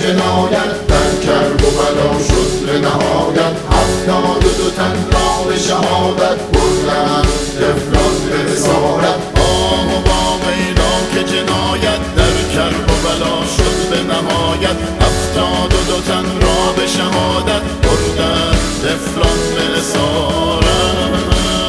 جنایت در کرب و بلا شد به نهایت. 72 تن را به شهادت بردند طفلان به اسارت. آه و با میلا که جنایت در کرب و بلا شد به نهایت. 72 تن را به شهادت بردند طفلان به اسارت.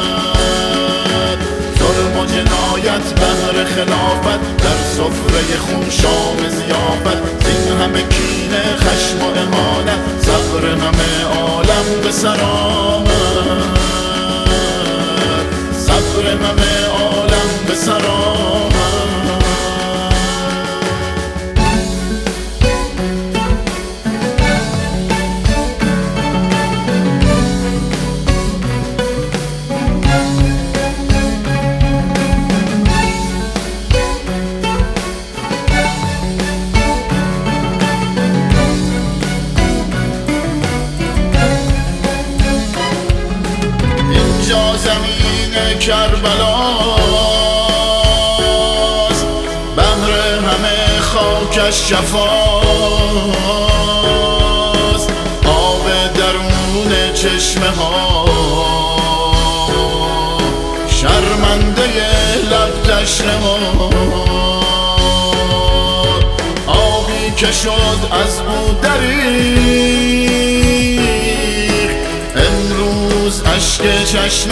ظلم و جنایت بهر خلافت در سفره خون شام زیافت. زین همه کینه خشم و اهانت صبر همه عالم به سر آمد. صبر همه عالم به سر آمد. زمین کربلاست بهر همه خاکش شفاست. آب درون چشمه ها شرمنده لب تشنه ها. آبی که شد از او دریغ امروز اشک چشم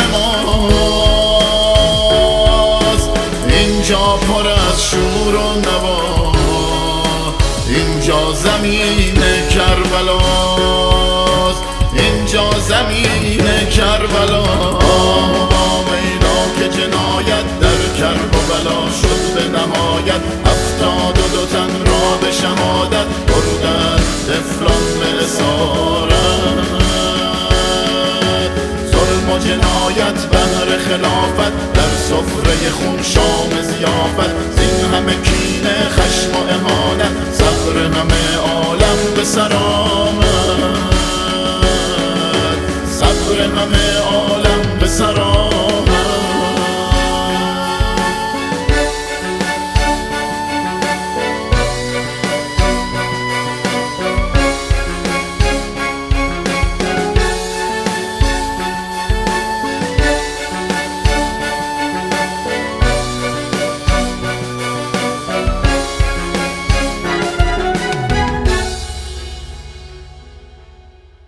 ماست. اینجا پر از شور و نوا، اینجا زمین کربلاست. اینجا زمین کربلا. آه با میلا که جنایت در کرب و بلا شد به نهایت. 72 تن را به شهادت بردند طفلان به اسارت. ظلم و جنایت بهر خلافت در سفره خون شام زیافت. زین همه کینه خشم و اهانت صبر همه عالم به سر